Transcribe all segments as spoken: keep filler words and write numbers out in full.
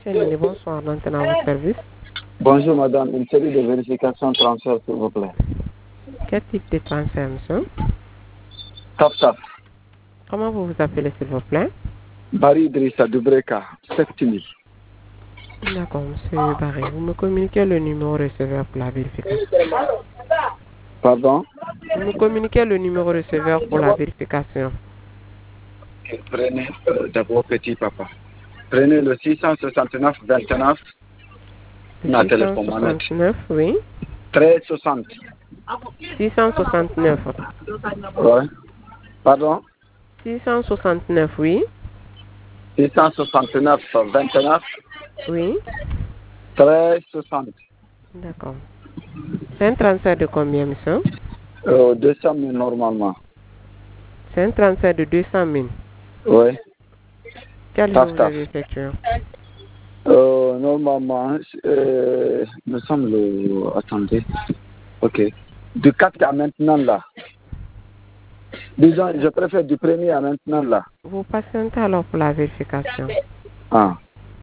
Chérie, bonsoir, maintenant à votre service. Bonjour madame, une série de vérifications transfert s'il vous plaît. Quel type de transfert, monsieur? Tap tap. Comment vous vous appelez, s'il vous plaît? Barry Idrissa Dubreka, sept mille. D'accord, monsieur Barry. Vous me communiquez le numéro receveur pour la vérification. Pardon? Vous me communiquez le numéro receveur pour la vérification. Prenez euh, d'abord petit papa. Prenez le six cent soixante-neuf vingt-neuf. Le six cent soixante-neuf, oui. treize soixante. six cent soixante-neuf. Ouais. Pardon? six cent soixante-neuf, oui. six cent soixante-neuf vingt-neuf. Oui. treize soixante. D'accord. C'est un transfert de combien, monsieur? Euh, deux cent mille normalement. C'est un transfert de deux cent mille. Oui. Quel jour vous avez effectué? Euh, normalement, euh, nous sommes le... Attendez. Ok. Du quatre à maintenant là. Disons, je préfère du premier à maintenant là. Vous patientez alors pour la vérification. Ah.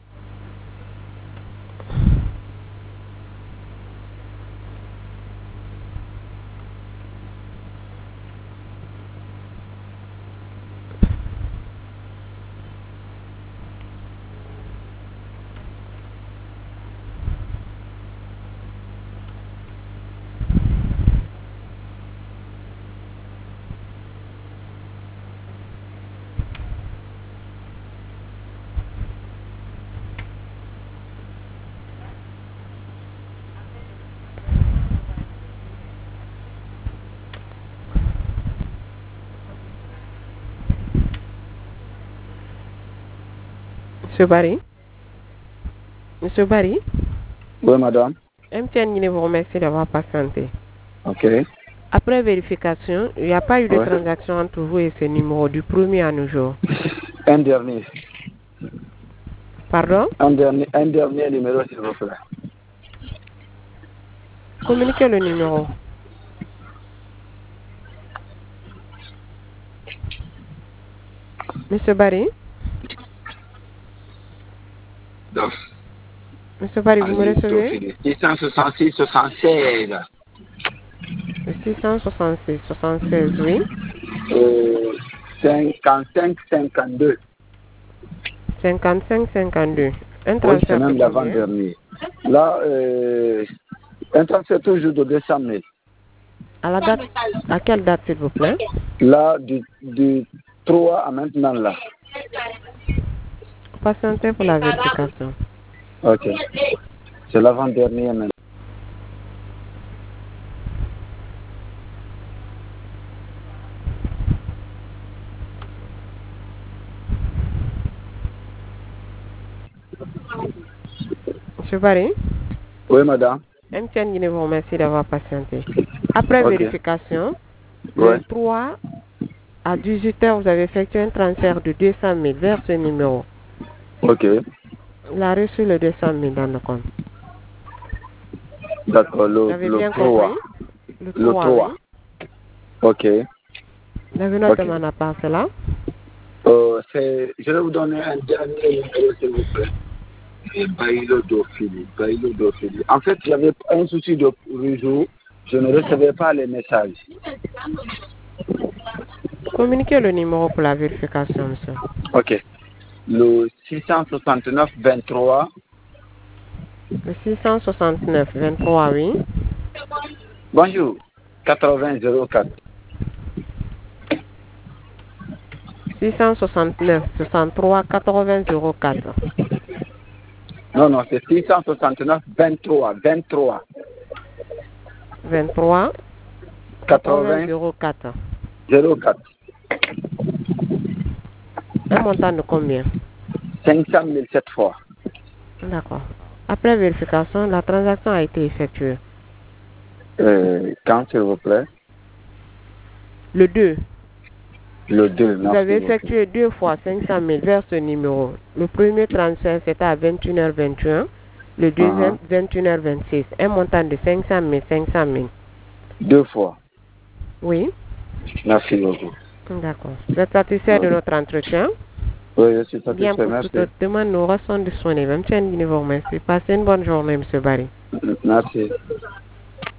Monsieur Barry? Monsieur Barry? Oui, madame. M T N vous remercie d'avoir patienté. Ok. Après vérification, il n'y a pas eu de ouais. transaction entre vous et ce numéro du premier à nos jours. Un dernier. Pardon? Un dernier, un dernier numéro, s'il vous plaît. Communiquez le numéro. Monsieur Barry? Donc, Monsieur Barry, vous me recevez? six cent soixante-six soixante-seize. Le six cent soixante-six soixante-seize, oui. Euh, cinquante-cinq cinquante-deux. cinquante-cinq cinquante-deux. Un Oui, transfert c'est de même combien? l'avant-dernier. Là, euh, un transfert toujours de deux cent mille. À la date, à quelle date, s'il vous plaît? Là, du, du trois à maintenant là. Patientez pour la vérification. Ok. C'est l'avant-dernier maintenant. Monsieur Barry? Oui, madame. M T N vous remercie d'avoir patienté. Après okay. vérification, ouais. le trois à dix-huit heures, vous avez effectué un transfert de deux cent mille vers ce numéro. Ok. Il a reçu le deux cent mille dans le compte. D'accord, le, Vous avez le bien trois. compris? Le Le trois, trois. oui. Ok. Vous avez notre okay. à part cela? Euh, je vais vous donner un dernier numéro, s'il vous plaît. Bailo Dauphine. Bailo Dauphine. En fait, j'avais un souci de réseau. Je ne recevais pas les messages. Communiquez le numéro pour la vérification, monsieur. Ok. Le six cent soixante-neuf vingt-trois. Le six cent soixante-neuf vingt-trois, oui. Bonjour. quatre-vingts zéro quatre. six cent soixante-neuf soixante-trois quatre-vingts zéro quatre. Non, non, c'est six cent soixante-neuf vingt-trois. vingt-trois. vingt-trois quatre-vingts zéro quatre. zéro quatre. Un montant de combien? cinq cent mille cette fois. D'accord. Après vérification, la transaction a été effectuée. Euh, quand, s'il vous plaît? Le deux. Le deux, Vous avez effectué deux fois cinq cent mille vers ce numéro. Le premier transfert, c'était à vingt et une heures vingt et un. Le deuxième, uh-huh. vingt et une heures vingt-six. Un montant de cinq cent mille, cinq cent mille. Deux fois? Oui. Merci beaucoup. D'accord. Vous êtes satisfait oui. de notre entretien? Oui, je suis Bien, satisfait. pour Merci. toute autre demande, nous restons disponibles. M. Ndini vous remercie. Passez une bonne journée, M. Barry. Merci.